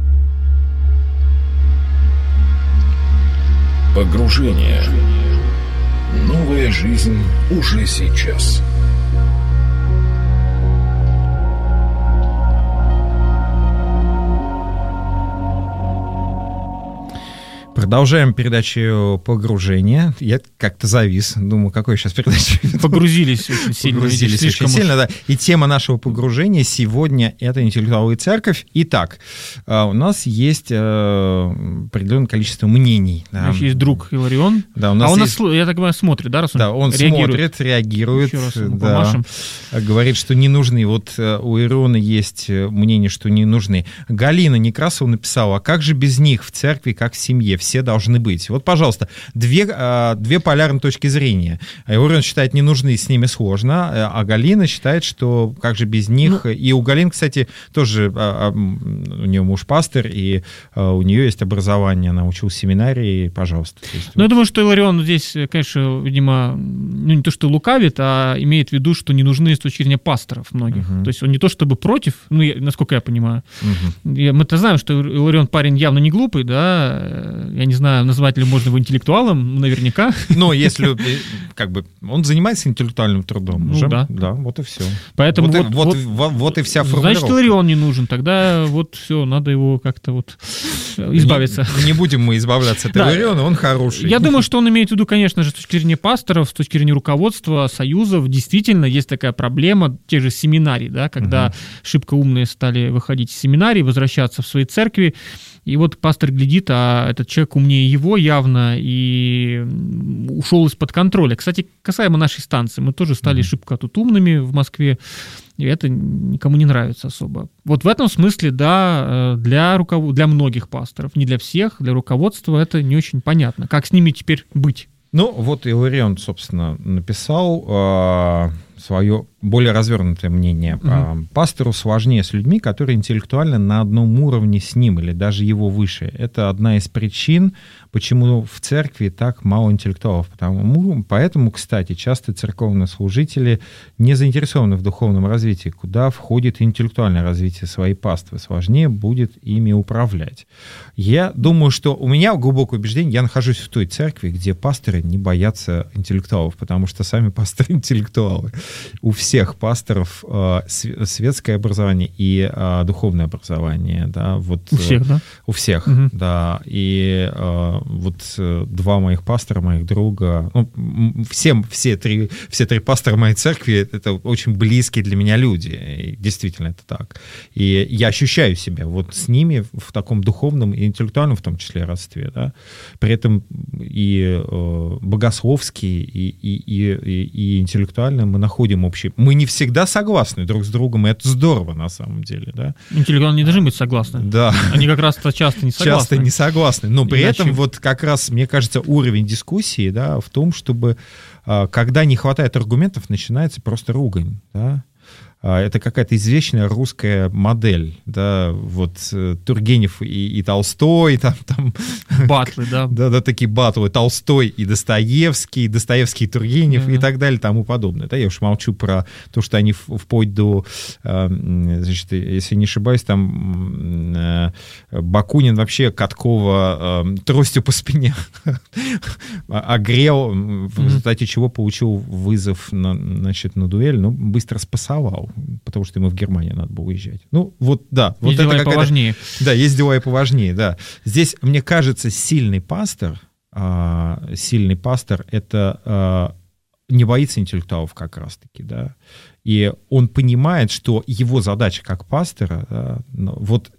Погружение. Новая жизнь уже сейчас. Продолжаем передачу «Погружение». Я как-то завис. Думаю, какой сейчас передача? Погрузились очень сильно. Погрузились очень сильно, да. И тема нашего погружения сегодня — это интеллектуалы и церковь. Итак, у нас есть определенное количество мнений. Да. У нас есть друг Иларион. Да, у нас есть... я так понимаю, смотрит, да? Раз он да, он смотрит, реагирует. Да, говорит, что не нужны. Вот у Илариона есть мнение, что не нужны. Галина Некрасова написала: а как же без них в церкви, как в семье? Все должны быть. Вот, пожалуйста, две полярные точки зрения. Иларион считает, не нужны, с ними сложно, а Галина считает, что как же без них. И у Галины, кстати, тоже у нее муж пастор, и у нее есть образование, она училась в семинарии, пожалуйста. Я думаю, что Иларион здесь, конечно, видимо, не то, что лукавит, а имеет в виду, что не нужны с точки зрения пасторов многих. То есть он не то, чтобы против, насколько я понимаю. Мы-то знаем, что Иларион парень явно не глупый, да. Я не знаю, назвать ли можно его интеллектуалом, наверняка. Но если, как бы, он занимается интеллектуальным трудом. Ну, уже, да. Да, вот и все. Поэтому вот и вся формулировка. Значит, Иларион не нужен, тогда вот все, надо его как-то вот избавиться. Не будем мы избавляться от Илариона, он хороший. Я думаю, что он имеет в виду, конечно же, с точки зрения пасторов, с точки зрения руководства, союзов, действительно есть такая проблема тех же семинарий, да, когда шибко умные стали выходить из семинарий, возвращаться в свои церкви. И вот пастор глядит, а этот человек умнее его явно и ушел из-под контроля. Кстати, касаемо нашей станции, мы тоже стали шибко тут умными в Москве, и это никому не нравится особо. Вот в этом смысле, да, для многих пасторов, не для всех, для руководства это не очень понятно. Как с ними теперь быть? Ну, вот Иларион, собственно, написал свое более развернутое мнение. Пастору сложнее с людьми, которые интеллектуально на одном уровне с ним или даже его выше. Это одна из причин, почему в церкви так мало интеллектуалов. Поэтому, кстати, часто церковные служители не заинтересованы в духовном развитии, куда входит интеллектуальное развитие своей паствы. Сложнее будет ими управлять. Я думаю, что у меня глубокое убеждение, я нахожусь в той церкви, где пасторы не боятся интеллектуалов, потому что сами пасторы интеллектуалы. у всех пасторов светское образование и духовное образование, да, вот. У всех, да? У всех, да, и вот два моих пастора, моих друга, ну, все три пастора моей церкви, это очень близкие для меня люди, и действительно это так. И я ощущаю себя вот с ними в таком духовном и интеллектуальном, в том числе, родстве, да, при этом и богословский, и интеллектуально мы находим общий. Мы не всегда согласны друг с другом, и это здорово на самом деле, да. Интеллектуально не должны быть согласны. Да. Они как раз-то часто не согласны. Часто не согласны, но при Иначе... этом вот как раз, мне кажется, уровень дискуссии, да, в том, чтобы, когда не хватает аргументов, начинается просто ругань, да. Это какая-то извечная русская модель, да, вот Тургенев и Толстой, там батлы, да. Да, такие батлы, Толстой и Достоевский и Тургенев, и так далее, тому подобное. Да, я уж молчу про то, что они вплоть до, значит, если не ошибаюсь, там Бакунин вообще Каткова тростью по спине огрел, в результате чего получил вызов на дуэль, но быстро спасовал, потому что ему в Германию надо было уезжать. Ну, вот, да. Есть вот дела и поважнее. Да, есть дела и поважнее, да. Здесь, мне кажется, сильный пастор это не боится интеллектуалов как раз-таки, да. И он понимает, что его задача как пастора, да, вот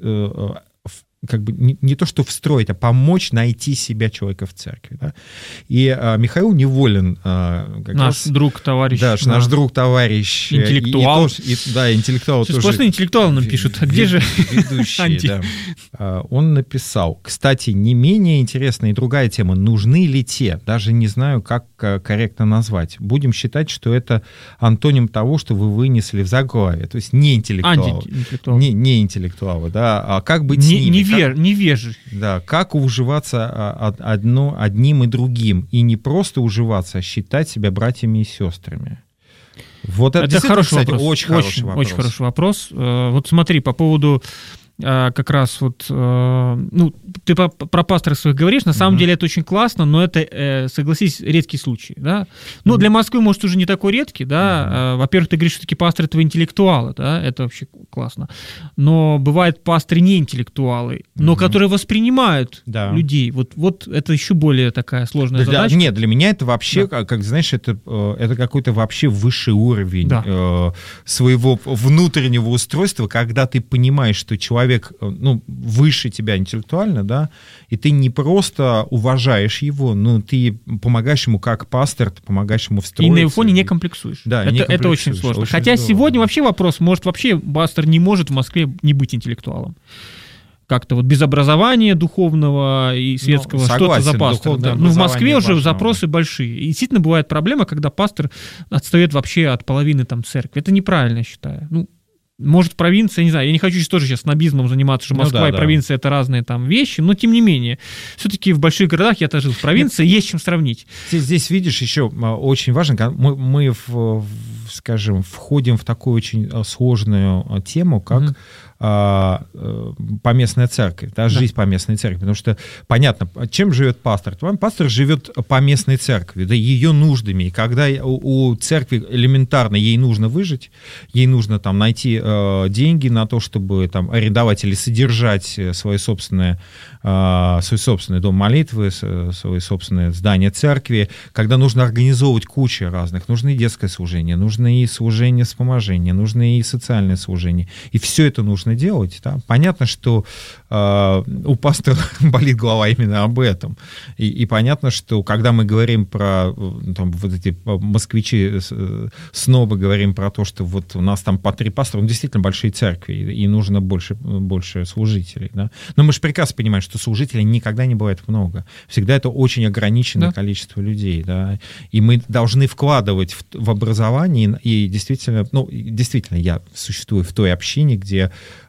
как бы не то, что встроить, а помочь найти себя человека в церкви. Да? И Михаил Неволин... Наш друг, товарищ. Да, наш друг, товарищ. Интеллектуал. Да, интеллектуал тоже. Сплошные интеллектуалы нам пишут. А где же ведущие, да. Он написал, кстати, не менее интересная и другая тема. Нужны ли те? Даже не знаю, как корректно назвать. Будем считать, что это антоним того, что вы вынесли в заглавие. То есть не интеллектуалы. Не интеллектуалы, да. А как быть с ними? Невежи. Да, как уживаться одним и другим. И не просто уживаться, а считать себя братьями и сестрами. Вот это хороший, кстати, вопрос. Очень хороший вопрос. Очень хороший вопрос. Вот смотри, по поводу как раз вот, ну, ты про пасторов своих говоришь, на самом деле это очень классно, но это, согласись, редкий случай, да. Ну, для Москвы, может, уже не такой редкий, да. Во-первых, ты говоришь, что такие пасторы — это интеллектуалы, да, это вообще классно. Но бывают пасторы не интеллектуалы, но которые воспринимают людей. Вот это еще более такая сложная задача. Нет, для меня это вообще, как знаешь, это какой-то вообще высший уровень своего внутреннего устройства, когда ты понимаешь, что человек, ну, выше тебя интеллектуально, да, и ты не просто уважаешь его, но ты помогаешь ему как пастор, ты помогаешь ему встроиться. И на его фоне не комплексуешь. Да, это очень сложно. Очень Хотя здорово, сегодня вообще вопрос, может, вообще пастор не может в Москве не быть интеллектуалом. Как-то вот без образования духовного и светского, что-то за пастора. Да. Ну, в Москве уже запросы большие. И действительно бывает проблема, когда пастор отстает вообще от половины там церкви. Это неправильно, я считаю. Ну, может, провинция, не знаю, я не хочу тоже сейчас снобизмом заниматься, что Москва и провинция — это разные там вещи, но тем не менее, все-таки в больших городах, я тоже жил в провинции, есть чем сравнить. Здесь видишь, еще очень важно, мы скажем, входим в такую очень сложную тему, как поместная церковь, да, жизнь поместной церкви, потому что понятно, чем живет пастор. Пастор живет поместной церкви, да, ее нуждами, и когда у церкви элементарно ей нужно выжить, ей нужно там найти деньги на то, чтобы там арендовать или содержать свой собственный дом молитвы, свое собственное здание церкви, когда нужно организовывать кучу разных, нужно и детское служение, нужно и служение вспоможения, нужно и социальное служение, и все это нужно делать, да? Понятно, что у пастора болит голова именно об этом. И понятно, что когда мы говорим про там, вот эти москвичи, снова говорим про то, что вот у нас там по 3 пастора, действительно большие церкви, и нужно больше служителей. Да? Но мы же прекрасно понимаем, что служителей никогда не бывает много. Всегда это очень ограниченное количество людей. Да? И мы должны вкладывать в образование, и действительно, я существую в той общине, где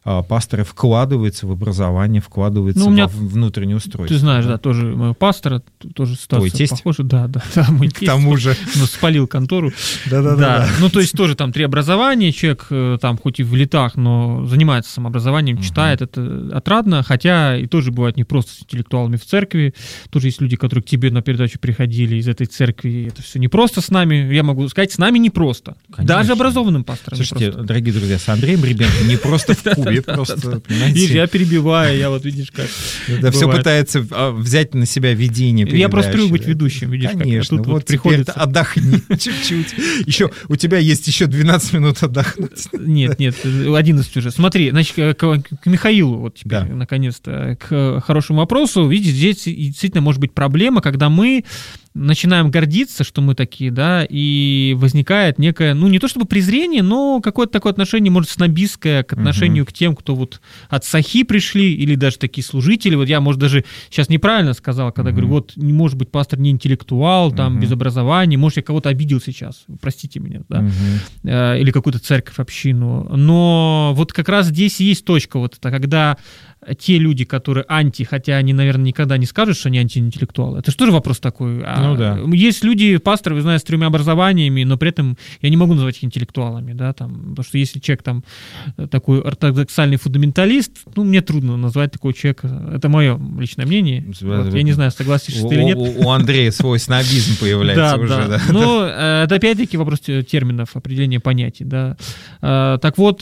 пасторы вкладываются в образование, вкладываются во внутреннее устройство. Ты знаешь, да, тоже моего пастора, тоже ситуация похожа. Да, мой тесть. К тому же. Спалил контору. Да. Ну, то есть тоже там 3 образования, человек там хоть и в летах, но занимается самообразованием, читает, это отрадно, хотя и тоже бывает не просто с интеллектуалами в церкви, тоже есть люди, которые к тебе на передачу приходили из этой церкви, это все не просто с нами, я могу сказать, с нами не просто. Конечно. Даже образованным пастором. Слушайте, дорогие друзья, с Андреем Ребенко не просто в Кубе, просто, понимаете? Видишь, я перебиваю, я вот, видишь, как да, все пытается взять на себя ведение передачи. Я просто привык быть ведущим, видишь, конечно, как. вот приходится. Отдохни чуть-чуть. Еще есть 12 минут отдохнуть. Нет, 11 уже. Смотри, значит, к Михаилу вот теперь, наконец-то, к хорошему вопросу. Видите, здесь действительно может быть проблема, когда мы начинаем гордиться, что мы такие, да, и возникает некое, ну, не то чтобы презрение, но какое-то такое отношение, может, снобистское к отношению к тем, кто вот от Сахи пришли, или даже такие служители. Вот я, может, даже сейчас неправильно сказал, когда говорю, вот, не может быть пастор не интеллектуал, там, без образования, может, я кого-то обидел сейчас, простите меня, да, или какую-то церковь, общину. Но вот как раз здесь и есть точка вот эта, когда те люди, которые анти, хотя они, наверное, никогда не скажут, что они антиинтеллектуалы. Это же тоже вопрос такой. Есть люди, пасторы, вы знаете, с 3 образованиями, но при этом я не могу назвать их интеллектуалами, да, там, потому что если человек там такой ортодоксальный фундаменталист, ну, мне трудно назвать такого человека. Это мое личное мнение. Вот, я не знаю, согласишься ты или нет. У Андрея свой снобизм появляется уже. Да. Но это опять-таки вопрос терминов, определения понятий, да. Так вот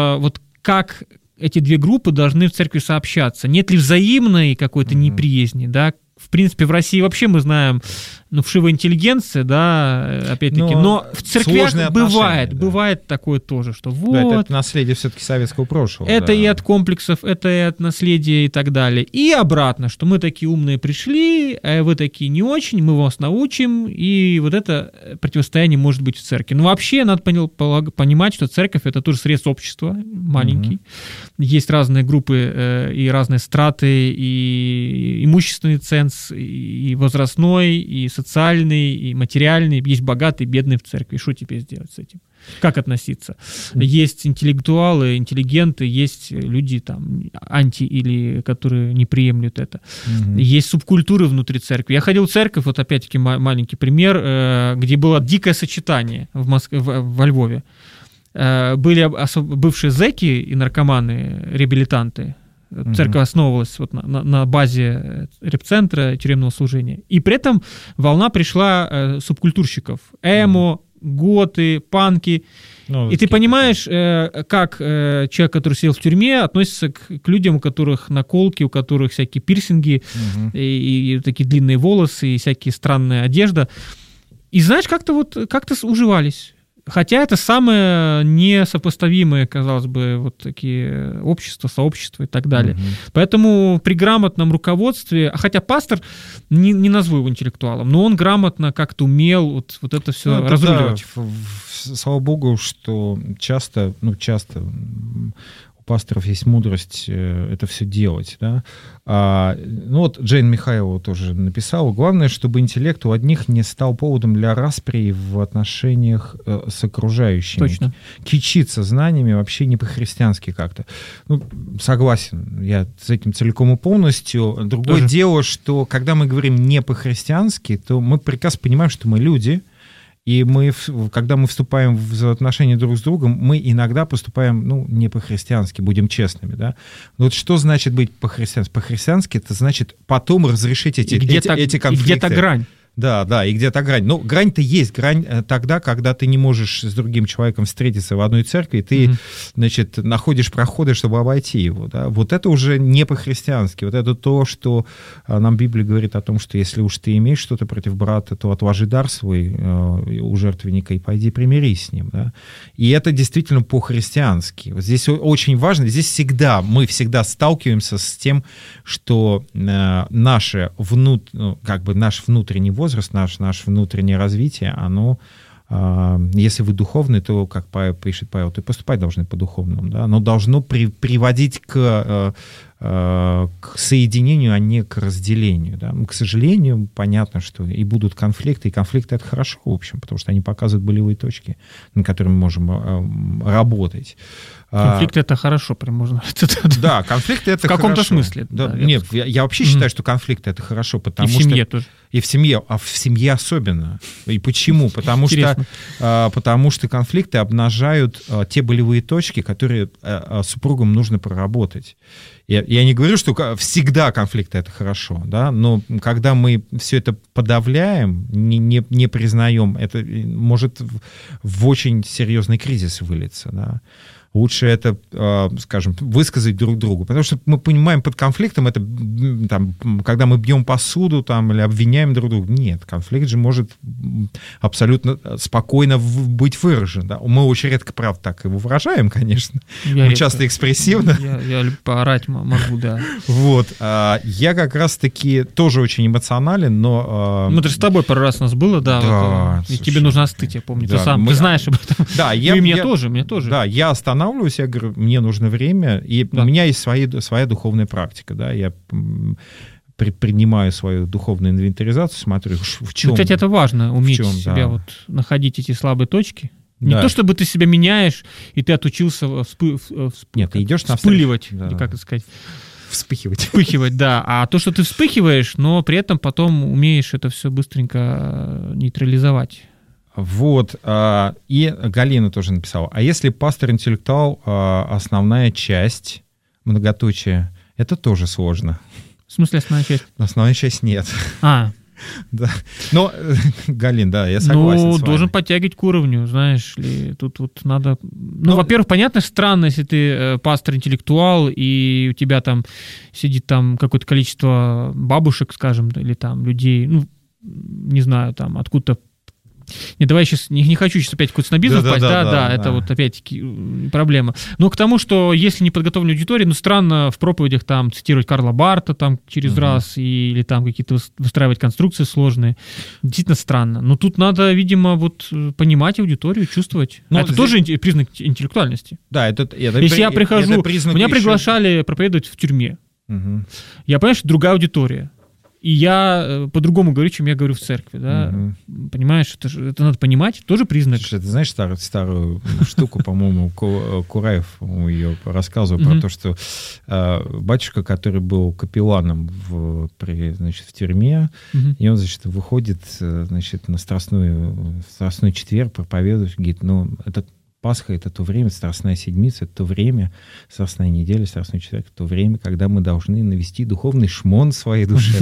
как эти 2 группы должны в церкви сообщаться? Нет ли взаимной какой-то неприязни, да? В принципе, в России вообще мы знаем, вшивая интеллигенция, да, опять-таки, но в церквях бывает такое тоже, что вот... Да, это наследие все-таки советского прошлого. Это и от комплексов, это и от наследия и так далее. И обратно, что мы такие умные пришли, а вы такие не очень, мы вас научим, и вот это противостояние может быть в церкви. Но вообще надо понимать, что церковь — это тоже срез общества, маленький. Есть разные группы и разные страты, и имущественный ценз, и возрастной, и социальный, и материальный. Есть богатые, бедные в церкви. Что теперь сделать с этим? Как относиться? Есть интеллектуалы, интеллигенты, есть люди там анти или которые не приемлют это. Есть субкультуры внутри церкви. Я ходил в церковь, вот опять-таки маленький пример, где было дикое сочетание в Москве, во Львове. Были бывшие зэки и наркоманы, реабилитанты. Церковь основывалась вот на базе репцентра тюремного служения. И при этом волна пришла субкультурщиков. Эмо, готы, панки. И ты понимаешь, как человек, который сидел в тюрьме, относится к людям, у которых наколки, у которых всякие пирсинги, и такие длинные волосы, и всякие странная одежда. И знаешь, как-то уживались. Хотя это самые несопоставимые, казалось бы, вот такие общества, сообщества и так далее. Поэтому при грамотном руководстве, хотя пастор, не назову его интеллектуалом, но он грамотно как-то умел вот это все разруливать. Да, слава богу, что часто у пасторов есть мудрость это все делать. Да? Вот Джейн Михайлова тоже написала. Главное, чтобы интеллект у одних не стал поводом для распри в отношениях с окружающими. Точно. Кичиться знаниями вообще не по-христиански как-то. Согласен, я с этим целиком и полностью. Другое дело, что когда мы говорим не по-христиански, то мы прекрасно понимаем, что мы люди. И когда мы вступаем в отношения друг с другом, мы иногда поступаем, не по-христиански, будем честными, да. Но вот что значит быть по-христиански? По-христиански это значит потом разрешить эти конфликты. И где-то грань. Да, и где-то грань. Но грань-то есть. Грань тогда, когда ты не можешь с другим человеком встретиться в одной церкви, и ты, находишь проходы, чтобы обойти его. Да? Вот это уже не по-христиански. Вот это то, что нам Библия говорит о том, что если уж ты имеешь что-то против брата, то отложи дар свой у жертвенника и пойди примирись с ним. Да? И это действительно по-христиански. Вот здесь очень важно. Здесь мы всегда сталкиваемся с тем, что наш внутренний возраст, наше внутреннее развитие, оно, если вы духовный, то, как пишет Павел, то поступать должны по-духовному, да? Оно должно приводить к к соединению, а не к разделению. Да? К сожалению, понятно, что и будут конфликты, и конфликты — это хорошо, в общем, потому что они показывают болевые точки, на которые мы можем работать. Конфликты — это хорошо, прям можно... Да, конфликты — это хорошо. В каком-то смысле. Да, нет, я вообще считаю, что конфликты — это хорошо, потому что... И в семье тоже. И в семье, а в семье особенно. И почему? Потому что конфликты обнажают те болевые точки, которые супругам нужно проработать. Я не говорю, что всегда конфликты — это хорошо, да, но когда мы все это подавляем, не признаем, это может в очень серьезный кризис вылиться, да. Лучше это, скажем, высказать друг другу. Потому что мы понимаем, под конфликтом это, там, когда мы бьем посуду там, или обвиняем друг друга. Нет, конфликт же может абсолютно спокойно быть выражен. Да? Мы очень редко, правда, так его выражаем, конечно. Мы часто экспрессивно. Я поорать могу, да. Вот. Я как раз-таки тоже очень эмоционален, но... Ну, это же с тобой пару раз у нас было, да. Да. Вот, и тебе нужно остыть, я помню. Да, ты знаешь об этом. Да, и мне тоже. Да, я останавливаюсь, я говорю, мне нужно время, и у меня есть своя духовная практика, да, я принимаю свою духовную инвентаризацию, смотрю, в чем... Кстати, это важно, уметь себя вот находить эти слабые точки. Не Да. то, чтобы ты себя меняешь, и ты отучился Нет, ты идешь вспыливать, да. или как это сказать? Вспыхивать, да. А то, что ты вспыхиваешь, но при этом потом умеешь это все быстренько нейтрализовать. Вот, и Галина тоже написала, а если пастор-интеллектуал основная часть, многоточие, это тоже сложно. В смысле основная часть? Основная часть нет. Да. Но, Галин, да, я согласен с вами. Должен подтягивать к уровню, знаешь ли. Тут вот надо... Ну, во-первых, понятно, странно, если ты пастор-интеллектуал, и у тебя там сидит там какое-то количество бабушек, скажем, или там людей, ну, не знаю, там откуда-то. Не, давай сейчас, не хочу сейчас опять какой-то снобизм впасть, да, это вот опять-таки проблема. Но к тому, что если не подготовленная аудитория, ну, странно в проповедях там цитировать Карла Барта там через раз, или там какие-то выстраивать конструкции сложные. Действительно странно. Но тут надо, видимо, вот понимать аудиторию, чувствовать. Ну, это тоже признак интеллектуальности. Да, это если я прихожу, меня приглашали проповедовать в тюрьме. Я понимаю, что другая аудитория. И я по-другому говорю, чем я говорю в церкви. Да? Понимаешь, это надо понимать, тоже признак. Слушай, ты знаешь старую штуку, по-моему, Кураев ее рассказывал про то, что батюшка, который был капелланом в тюрьме, и он, значит, выходит, значит, на Страстной четверг проповедует, говорит, ну, это Пасха — это то время, Страстная седмица — это то время, Страстная неделя, Страстный четверг — это то время, когда мы должны навести духовный шмон в своей душе.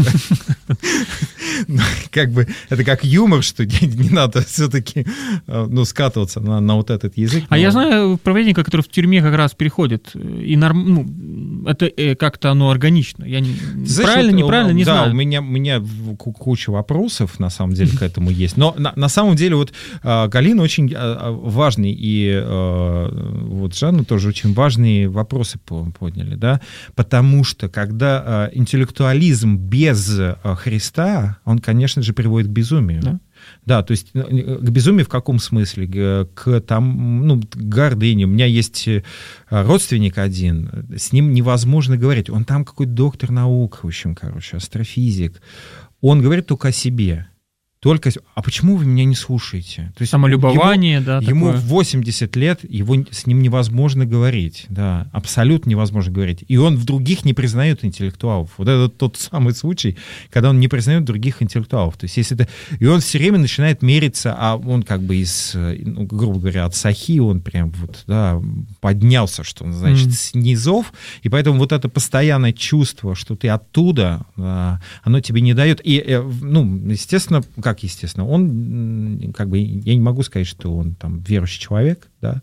Как бы это как юмор, что не надо все-таки скатываться на вот этот язык. А я знаю проповедника, который в тюрьме как раз переходит, и это как-то оно органично. Я правильно, неправильно, не знаю. Да, у меня куча вопросов, на самом деле, к этому есть. Но на самом деле вот Галина очень важный, и вот Жанна тоже очень важные вопросы подняли, да, потому что когда интеллектуализм без Христа, он, конечно же, приводит к безумию. Да? Да, то есть к безумию в каком смысле? К гордыне. У меня есть родственник один, с ним невозможно говорить. Он там какой-то доктор наук, в общем, астрофизик. Он говорит только о себе. А почему вы меня не слушаете? То есть самолюбование, ему 80 лет, с ним невозможно говорить, да, абсолютно невозможно говорить. И он в других не признает интеллектуалов. Вот это тот самый случай, когда он не признает других интеллектуалов. То есть и он все время начинает мериться, а он как бы грубо говоря, от сахи, он прям поднялся, что значит, с низов, и поэтому вот это постоянное чувство, что ты оттуда, оно тебе не дает. И, естественно, он, как бы, я не могу сказать, что он там верующий человек, да,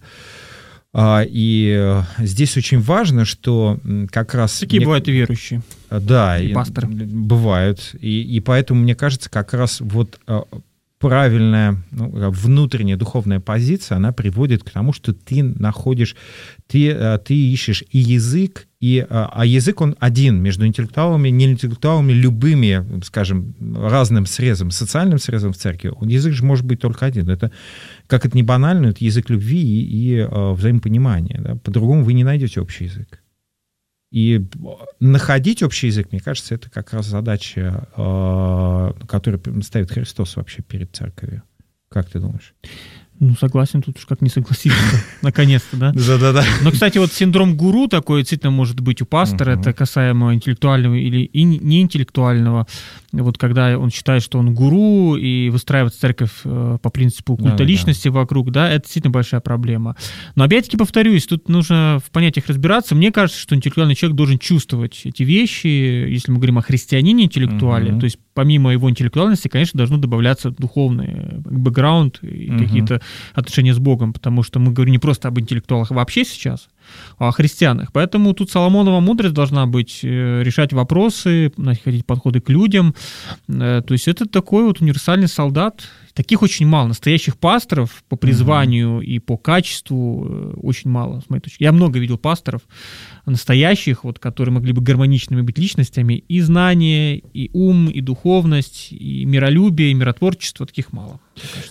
и здесь очень важно, что как раз... Такие бывают и верующие. Да, и пасторы. Бывают, и поэтому, мне кажется, как раз вот правильная внутренняя духовная позиция, она приводит к тому, что ты ищешь и язык, а язык он один между интеллектуалами, неинтеллектуалами, любыми, скажем, разным срезом, социальным срезом в церкви. Язык же может быть только один. Это, как это не банально, это язык любви и взаимопонимания. Да? По-другому вы не найдете общий язык. И находить общий язык, мне кажется, это как раз задача, которую ставит Христос вообще перед церковью. Как ты думаешь? Ну, согласен, тут уж как не согласиться, наконец-то, да? Да-да-да. Но, кстати, вот синдром гуру такой действительно может быть у пастора, это касаемо интеллектуального или неинтеллектуального. Вот когда он считает, что он гуру, и выстраивает церковь по принципу культа личности вокруг, да, это действительно большая проблема. Но опять-таки повторюсь, тут нужно в понятиях разбираться. Мне кажется, что интеллектуальный человек должен чувствовать эти вещи, если мы говорим о христианине интеллектуале, то есть помимо его интеллектуальности, конечно, должно добавляться духовный бэкграунд и какие-то отношения с Богом, потому что мы говорим не просто об интеллектуалах вообще сейчас, а о христианах. Поэтому тут Соломонова мудрость должна быть, решать вопросы, находить подходы к людям. То есть это такой вот универсальный солдат. Таких очень мало. Настоящих пасторов по призванию и по качеству очень мало, с моей точки. Я много видел пасторов настоящих, вот, которые могли бы гармоничными быть личностями. И знание, и ум, и духовность, и миролюбие, и миротворчество. Таких мало.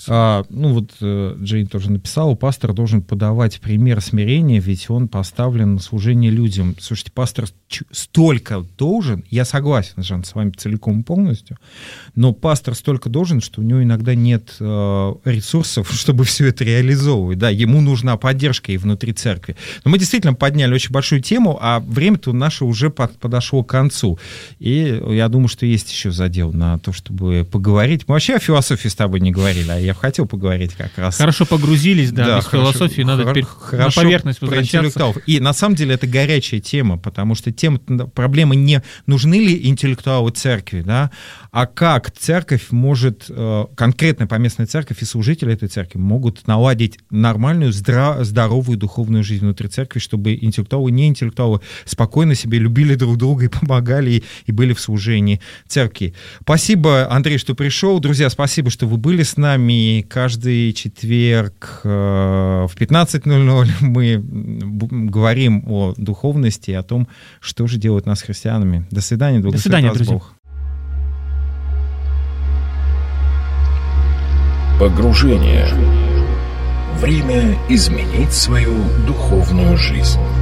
Джейн тоже написала, пастор должен подавать пример смирения, ведь он поставлен на служение людям. Слушайте, пастор столько должен, я согласен, Жан, с вами целиком и полностью, но пастор столько должен, что у него иногда нет ресурсов, чтобы все это реализовывать. Да, ему нужна поддержка и внутри церкви. Но мы действительно подняли очень большую тему, а время-то наше уже подошло к концу. И я думаю, что есть еще задел на то, чтобы поговорить. Мы вообще о философии с тобой не говорили, а я хотел поговорить как раз. Хорошо погрузились, да, без философии, надо теперь на поверхность возвращаться. И на самом деле это горячая тема, потому что проблема не нужны ли интеллектуалы церкви, да, а как церковь может, конкретно поместная церковь и служители этой церкви могут наладить нормальную, здоровую духовную жизнь внутри церкви, чтобы интеллектуалы и неинтеллектуалы спокойно себе любили друг друга и помогали, и были в служении церкви. Спасибо, Андрей, что пришел. Друзья, спасибо, что вы были с нами. Каждый четверг в 15:00 мы говорим о духовности, о том, что же делает нас христианами. До свидания. До свидания, друзья. Бог. Погружение. Время изменить свою духовную жизнь.